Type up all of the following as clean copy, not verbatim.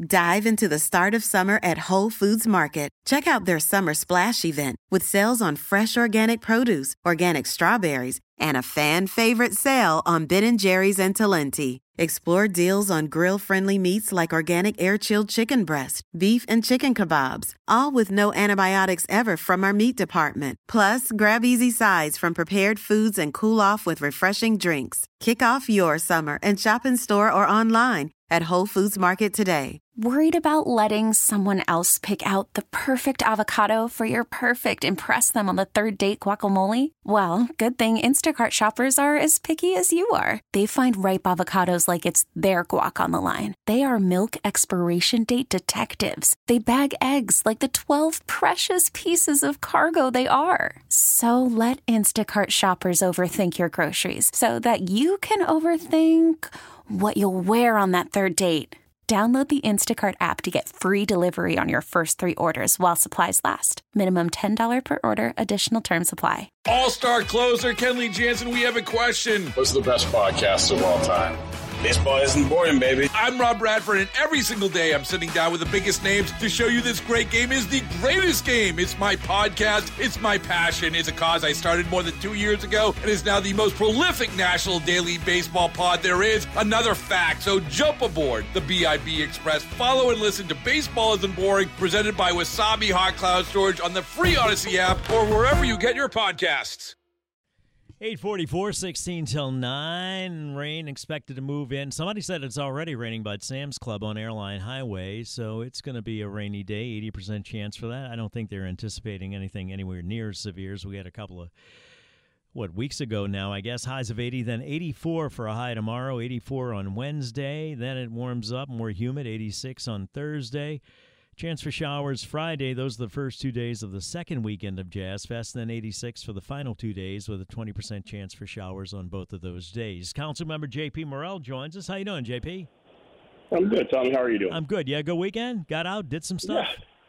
Dive into the start of summer at Whole Foods Market. Check out their Summer Splash event with sales on fresh organic produce, organic strawberries, and a fan-favorite sale on Ben & Jerry's and Talenti. Explore deals on grill-friendly meats like organic air-chilled chicken breast, beef and chicken kebabs, all with no antibiotics ever from our meat department. Plus, grab easy sides from prepared foods and cool off with refreshing drinks. Kick off your summer and shop in store or online at Whole Foods Market today. Worried about letting someone else pick out the perfect avocado for your perfect impress them on the third date guacamole? Well, good thing Instacart shoppers are as picky as you are. They find ripe avocados like it's their guac on the line. They are milk expiration date detectives. They bag eggs like the 12 precious pieces of cargo they are. So let Instacart shoppers overthink your groceries so that you can overthink what you'll wear on that third date. Download the Instacart app to get free delivery on your first 3 orders while supplies last. Minimum $10 per order. Additional terms apply. All-star closer Kenley Jansen, we have a question. What's the best podcast of all time? Baseball isn't boring, baby. I'm Rob Bradford, and every single day I'm sitting down with the biggest names to show you this great game is the greatest game. It's my podcast. It's my passion. It's a cause I started more than 2 years ago and is now the most prolific national daily baseball pod there is. Another fact. So jump aboard the BIB Express. Follow and listen to Baseball Isn't Boring, presented by Wasabi Hot Cloud Storage on the free Odyssey app or wherever you get your podcasts. 8:44, 16 till 9. Rain expected to move in. Somebody said it's already raining by Sam's Club on Airline Highway, so it's going to be a rainy day, 80% chance for that. I don't think they're anticipating anything anywhere near as severe as we had a couple of, weeks ago now, I guess. Highs of 80, then 84 for a high tomorrow, 84 on Wednesday. Then it warms up, more humid, 86 on Thursday. Chance for showers Friday. Those are the first 2 days of the second weekend of Jazz Fest, then 86 for the final 2 days with a 20% chance for showers on both of those days. Councilmember J.P. Morrell joins us. How you doing, J.P.? I'm good, Tommy. How are you doing? I'm good. Yeah, good weekend? Got out, did some stuff?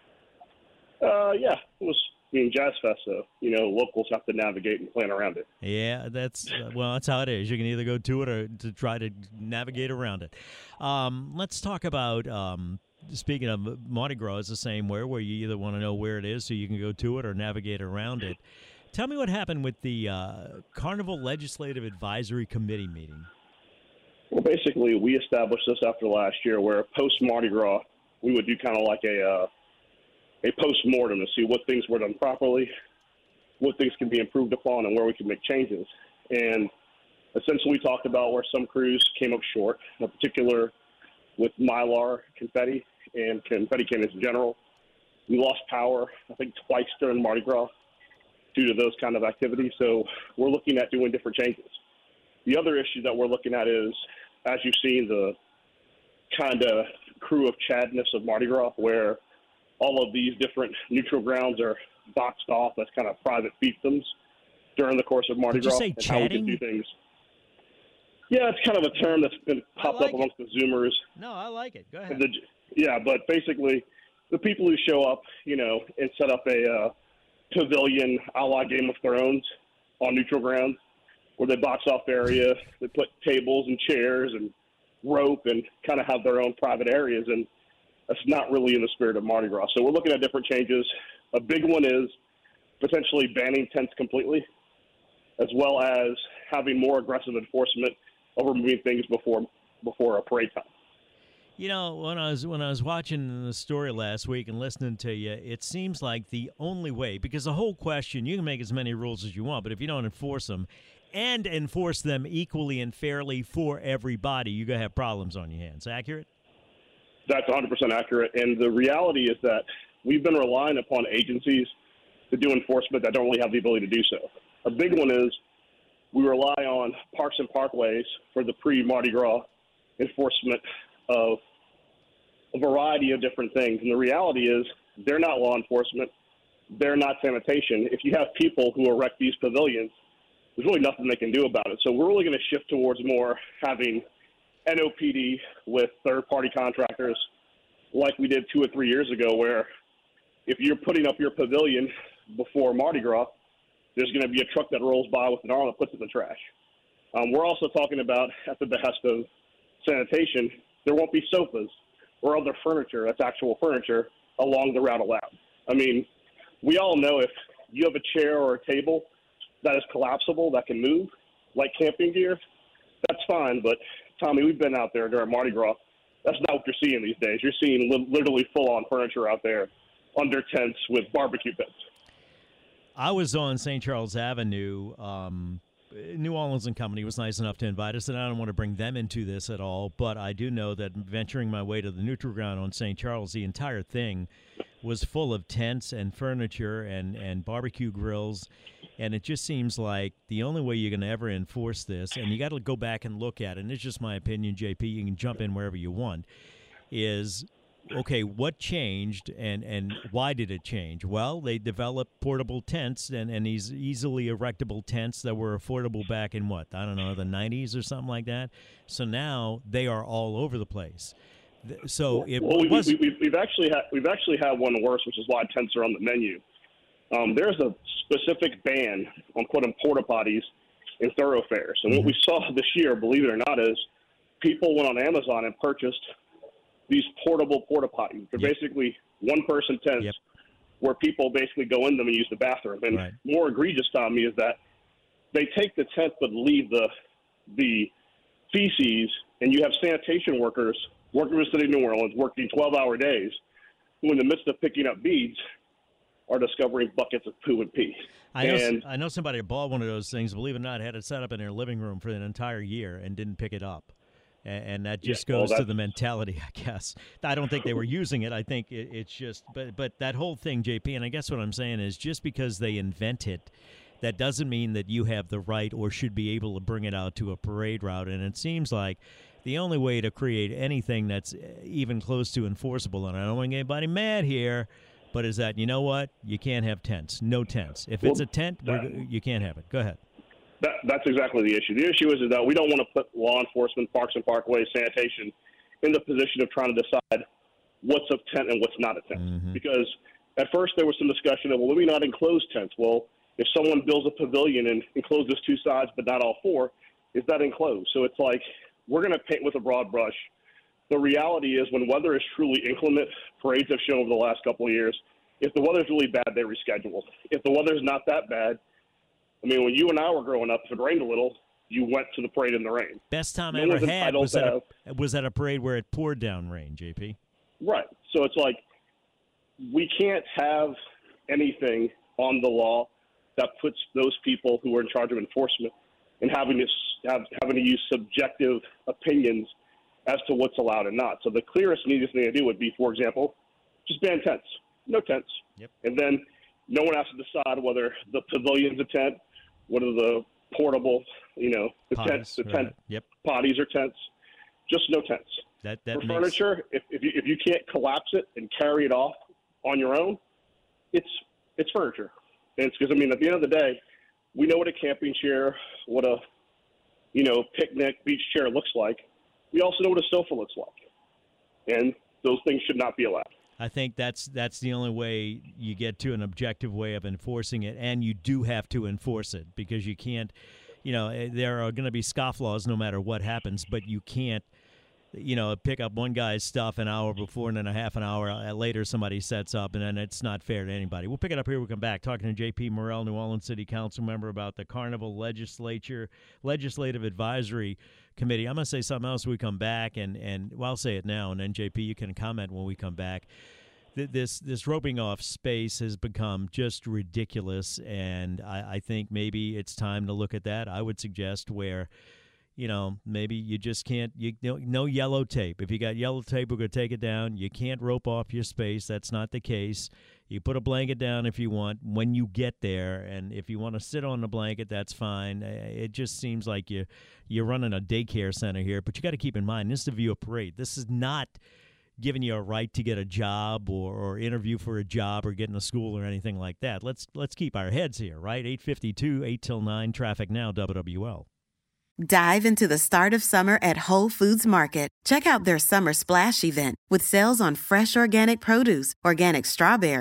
Yeah. It was Jazz Fest, so, locals have to navigate and plan around it. Yeah, that's how it is. You can either go to it or to try to navigate around it. Let's talk about... Speaking of Mardi Gras, is the same way, where you either want to know where it is so you can go to it or navigate around it. Tell me what happened with the Carnival Legislative Advisory Committee meeting. Well, basically, we established this after last year, where post-Mardi Gras, we would do kind of like a post-mortem to see what things were done properly, what things can be improved upon, and where we can make changes. And essentially, we talked about where some crews came up short, in particular with Mylar confetti and confetti cannons in general. We lost power, I think, twice during Mardi Gras due to those kind of activities. So we're looking at doing different changes. The other issue that we're looking at is, as you've seen, the kind of crew of Chadness of Mardi Gras, where all of these different neutral grounds are boxed off as kind of private fiefdoms during the course of Mardi Gras. Did you say and chatting? how we can do things. Yeah, it's kind of a term that's been popped up amongst the Zoomers. No, I like it. Go ahead. But basically, the people who show up, and set up a pavilion a la Game of Thrones on neutral grounds, where they box off area, they put tables and chairs and rope and kind of have their own private areas, and that's not really in the spirit of Mardi Gras. So we're looking at different changes. A big one is potentially banning tents completely, as well as having more aggressive enforcement over moving things before a parade time. When I was watching the story last week and listening to you, it seems like the only way, because the whole question, you can make as many rules as you want, but if you don't enforce them and enforce them equally and fairly for everybody, you're going to have problems on your hands. Accurate? That's 100% accurate. And the reality is that we've been relying upon agencies to do enforcement that don't really have the ability to do so. A big one is we rely on parks and parkways for the pre-Mardi Gras enforcement of a variety of different things. And the reality is they're not law enforcement. They're not sanitation. If you have people who erect these pavilions, there's really nothing they can do about it. So we're really going to shift towards more having NOPD with third-party contractors like we did 2 or 3 years ago, where if you're putting up your pavilion before Mardi Gras, there's going to be a truck that rolls by with an arm that puts it in the trash. We're also talking about, at the behest of sanitation, there won't be sofas or other furniture that's actual furniture along the route allowed. I mean, we all know if you have a chair or a table that is collapsible, that can move, like camping gear, that's fine. But, Tommy, we've been out there during Mardi Gras. That's not what you're seeing these days. You're seeing literally full-on furniture out there under tents with barbecue pits. I was on St. Charles Avenue. New Orleans and Company was nice enough to invite us, and I don't want to bring them into this at all, but I do know that venturing my way to the Neutral Ground on St. Charles, the entire thing was full of tents and furniture and barbecue grills, and it just seems like the only way you're going to ever enforce this, and you got to go back and look at it, and it's just my opinion, JP, you can jump in wherever you want, is okay, what changed and why did it change? Well, they developed portable tents and these easily erectable tents that were affordable back in what? I don't know, the 90s or something like that. So now they are all over the place. So we've actually had one worse, which is why tents are on the menu. There's a specific ban on putting porta potties in thoroughfares. And what we saw this year, believe it or not, is people went on Amazon and purchased these portable porta potties. They're basically one-person tents where people basically go in them and use the bathroom. And more egregious, Tommy, is that they take the tent but leave the feces, and you have sanitation workers working with the city of New Orleans, working 12-hour days, who in the midst of picking up beads are discovering buckets of poo and pee. I know somebody bought one of those things, believe it or not, had it set up in their living room for an entire year and didn't pick it up. And that just goes to the mentality, I guess. I don't think they were using it. I think it's just – but that whole thing, JP, and I guess what I'm saying is just because they invent it, that doesn't mean that you have the right or should be able to bring it out to a parade route. And it seems like the only way to create anything that's even close to enforceable, and I don't want to get anybody mad here, but is that, you know what, you can't have tents. No tents. If it's a tent, you can't have it. Go ahead. That's exactly the issue. The issue is that we don't want to put law enforcement, parks and parkways, sanitation in the position of trying to decide what's a tent and what's not a tent. Mm-hmm. Because at first there was some discussion of, well, maybe not enclosed tents. Well, if someone builds a pavilion and encloses two sides but not all four, is that enclosed? So it's like we're going to paint with a broad brush. The reality is when weather is truly inclement, parades have shown over the last couple of years, if the weather's really bad, they reschedule. If the weather's not that bad, I mean, when you and I were growing up, if it rained a little, you went to the parade in the rain. Best time I ever had was at a parade where it poured down rain, JP. Right. So it's like we can't have anything on the law that puts those people who are in charge of enforcement and having to use subjective opinions as to what's allowed and not. So the clearest and easiest thing to do would be, for example, just ban tents. No tents. Yep. And then no one has to decide whether the pavilion's a tent, whether the portable, the potties, tent potties are tents. Just no tents. For furniture, if you can't collapse it and carry it off on your own, it's furniture. And it's because, I mean, at the end of the day, we know what a camping chair, what a, picnic beach chair looks like. We also know what a sofa looks like. And those things should not be allowed. I think that's the only way you get to an objective way of enforcing it, and you do have to enforce it because you can't, there are going to be scofflaws no matter what happens, but you can't, pick up one guy's stuff an hour before and then a half an hour later somebody sets up, and then it's not fair to anybody. We'll pick it up here. We'll come back talking to J.P. Morrell, New Orleans City Council member, about the Carnival Legislative Advisory Committee. I'm going to say something else when we come back, and I'll say it now, and then, JP, you can comment when we come back. This roping off space has become just ridiculous, and I think maybe it's time to look at that. I would suggest where, maybe you just can't, no yellow tape. If you got yellow tape, we're going to take it down. You can't rope off your space. That's not the case. You put a blanket down if you want when you get there, and if you want to sit on the blanket, that's fine. It just seems like you're running a daycare center here, but you got to keep in mind, this is the view of parade. This is not giving you a right to get a job or interview for a job or get in a school or anything like that. Let's keep our heads here, right? 8:52, 8 till 9, traffic now, WWL. Dive into the start of summer at Whole Foods Market. Check out their Summer Splash event with sales on fresh organic produce, organic strawberries,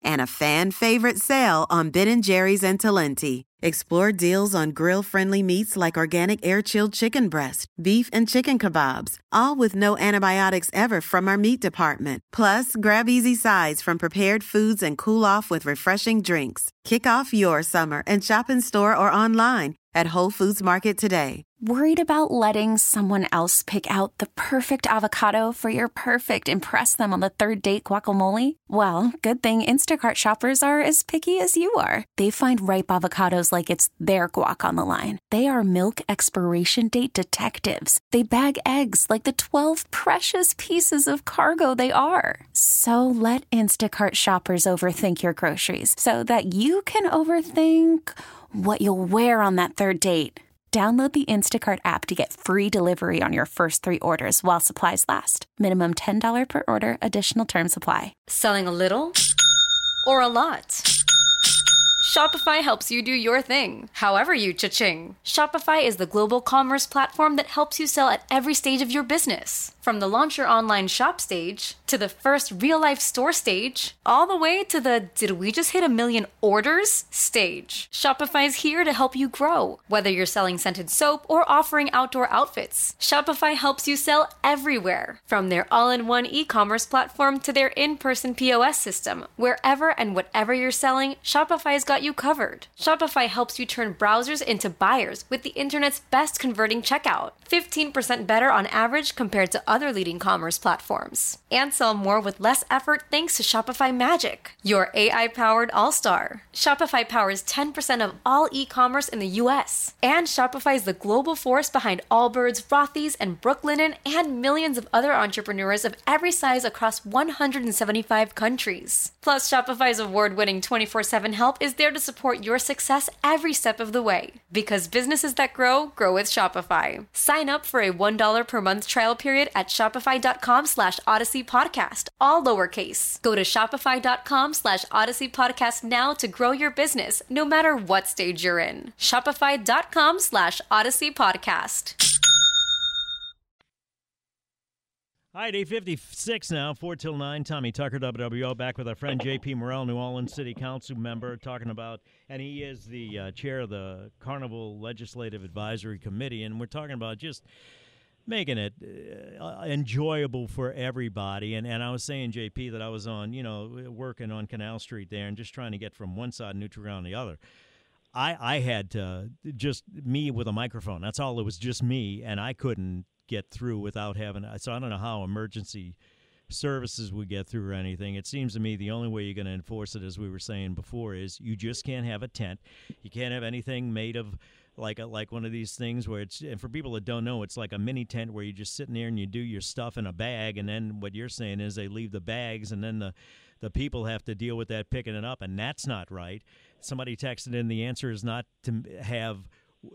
and a fan-favorite sale on Ben & Jerry's and Talenti. Explore deals on grill-friendly meats like organic air-chilled chicken breast, beef and chicken kebabs, all with no antibiotics ever from our meat department. Plus, grab easy sides from prepared foods and cool off with refreshing drinks. Kick off your summer and shop in store or online at Whole Foods Market today. Worried about letting someone else pick out the perfect avocado for your perfect impress them on the third date guacamole? Well, good thing Instacart shoppers are as picky as you are. They find ripe avocados like it's their guac on the line. They are milk expiration date detectives. They bag eggs like the 12 precious pieces of cargo they are. So let Instacart shoppers overthink your groceries so that you can overthink what you'll wear on that third date. Download the Instacart app to get free delivery on your first 3 orders while supplies last. Minimum $10 per order. Additional terms apply. Selling a little or a lot? Shopify helps you do your thing, however you cha-ching. Shopify is the global commerce platform that helps you sell at every stage of your business. From the launch your online shop stage, to the first real-life store stage, all the way to the did we just hit 1 million orders stage. Shopify's here to help you grow. Whether you're selling scented soap or offering outdoor outfits, Shopify helps you sell everywhere. From their all-in-one e-commerce platform to their in-person POS system, wherever and whatever you're selling, Shopify's got you covered. Shopify helps you turn browsers into buyers with the internet's best converting checkout. 15% better on average compared to other leading commerce platforms. And sell more with less effort thanks to Shopify Magic, your AI-powered all-star. Shopify powers 10% of all e-commerce in the US. And Shopify is the global force behind Allbirds, Rothy's, and Brooklinen, and millions of other entrepreneurs of every size across 175 countries. Plus, Shopify's award-winning 24/7 help is there to support your success every step of the way. Because businesses that grow with Shopify. Sign up for a $1 per month trial period at shopify.com/Odyssey Podcast, all lowercase. Go to shopify.com/Odyssey Podcast now to grow your business, no matter what stage you're in. Shopify.com/Odyssey Podcast. All right, 8:56 now, 4 till 9. Tommy Tucker, WWO, back with our friend J.P. Morrell, New Orleans City Council member, talking about, and he is the chair of the Carnival Legislative Advisory Committee, and we're talking about just making it enjoyable for everybody. And I was saying, JP, that I was on, working on Canal Street there and just trying to get from one side of Neutral Ground to the other. I had to just me with a microphone. That's all. It was just me, and I couldn't get through without having. So I don't know how emergency services would get through or anything. It seems to me the only way you're going to enforce it, as we were saying before, is you just can't have a tent. You can't have anything made of like one of these things where it's, and for people that don't know, it's like a mini tent where you're just sitting there and you do your stuff in a bag, and then what you're saying is they leave the bags, and then the people have to deal with that picking it up, and that's not right. Somebody texted in, the answer is not to have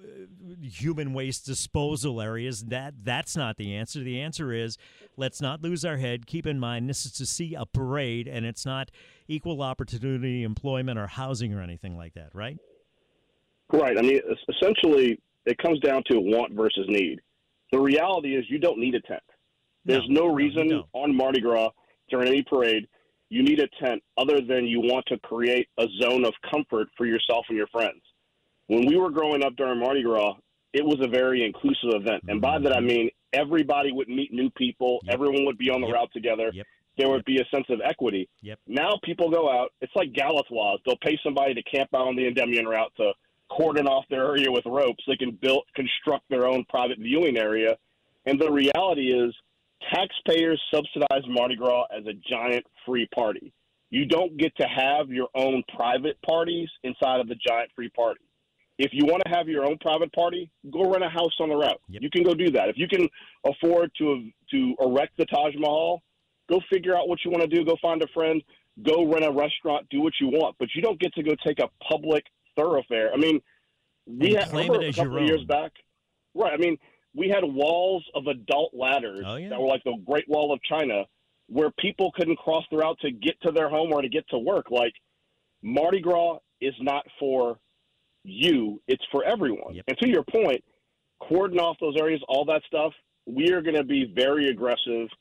human waste disposal areas. That's not the answer. The answer is, let's not lose our head. Keep in mind, this is to see a parade, and it's not equal opportunity employment or housing or anything like that, right? Right. I mean, essentially, it comes down to want versus need. The reality is you don't need a tent. There's no reason on Mardi Gras during any parade you need a tent other than you want to create a zone of comfort for yourself and your friends. When we were growing up during Mardi Gras, it was a very inclusive event. And by that, I mean everybody would meet new people. Yep. Everyone would be on the route together. Yep. There would be a sense of equity. Yep. Now people go out. It's like Galatoirs. They'll pay somebody to camp out on the Endymion route to cordon off their area with ropes. They can construct their own private viewing area. And the reality is taxpayers subsidize Mardi Gras as a giant free party. You don't get to have your own private parties inside of the giant free party. If you want to have your own private party, go rent a house on the route. Yep. You can go do that. If you can afford to erect the Taj Mahal, go figure out what you want to do. Go find a friend. Go rent a restaurant. Do what you want. But you don't get to go take a public thoroughfare. I mean, we had a couple of years back. Right. I mean, we had walls of adult ladders that were like the Great Wall of China where people couldn't cross the route to get to their home or to get to work. Like, Mardi Gras is not for you, it's for everyone. Yep. And to your point, cordon off those areas, all that stuff, we are going to be very aggressive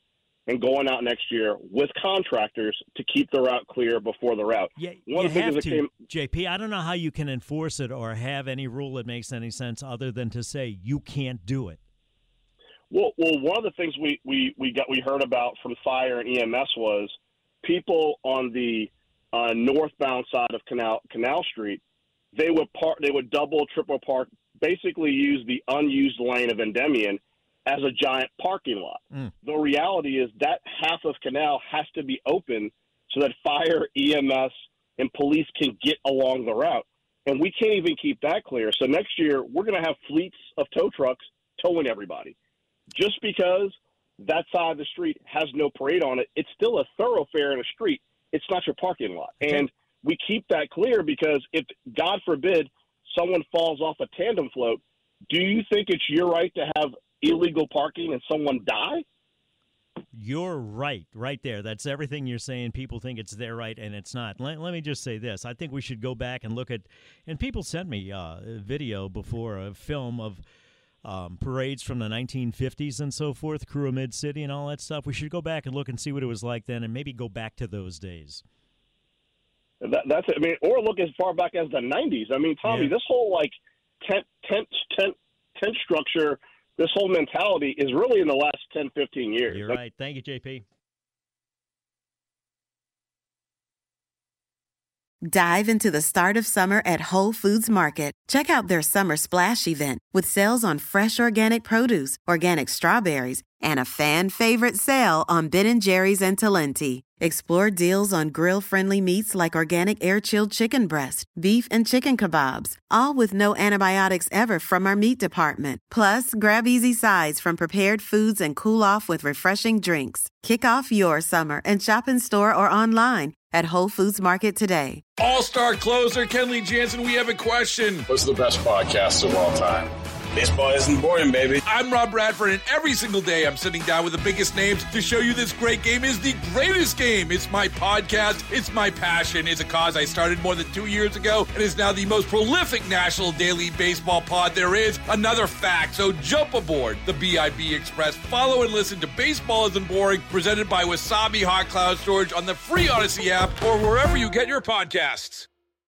and going out next year with contractors to keep the route clear before the route. Yeah, you have to, JP. I don't know how you can enforce it or have any rule that makes any sense other than to say you can't do it. Well, one of the things we heard about from fire and EMS was people on the northbound side of Canal Street. They would double, triple park, basically use the unused lane of Endymion as a giant parking lot. The reality is that half of Canal has to be open so that fire, EMS, and police can get along the route. And we can't even keep that clear. So next year, we're going to have fleets of tow trucks towing everybody. Just because that side of the street has no parade on it, it's still a thoroughfare in a street. It's not your parking lot. And we keep that clear because if, God forbid, someone falls off a tandem float, do you think it's your right to have illegal parking and someone die? You're right there. That's everything you're saying. People think it's their right, and it's not. Let me just say this. I think we should go back and look at, and people sent me a video before, a film of parades from the 1950s and so forth, Crew of Mid-City and all that stuff. We should go back and look and see what it was like then and maybe go back to those days. That's it. I mean, or look as far back as the 90s. I mean, Tommy, this whole tent structure, this whole mentality is really in the last 10, 15 years. You're right. Thank you, JP. Dive into the start of summer at Whole Foods Market. Check out their Summer Splash event with sales on fresh organic produce, organic strawberries, and a fan-favorite sale on Ben & Jerry's and Talenti. Explore deals on grill-friendly meats like organic air-chilled chicken breast, beef and chicken kebabs, all with no antibiotics ever from our meat department. Plus, grab easy sides from prepared foods and cool off with refreshing drinks. Kick off your summer and shop in store or online at Whole Foods Market today. All-star closer Kenley Jansen, we have a question. What's the best podcast of all time? Baseball isn't boring, baby. I'm Rob Bradford, and every single day I'm sitting down with the biggest names to show you this great game is the greatest game. It's my podcast. It's my passion. It's a cause I started more than 2 years ago and is now the most prolific national daily baseball pod there is. Another fact, so jump aboard the BIB Express. Follow and listen to Baseball Isn't Boring, presented by Wasabi Hot Cloud Storage on the free Odyssey app or wherever you get your podcasts.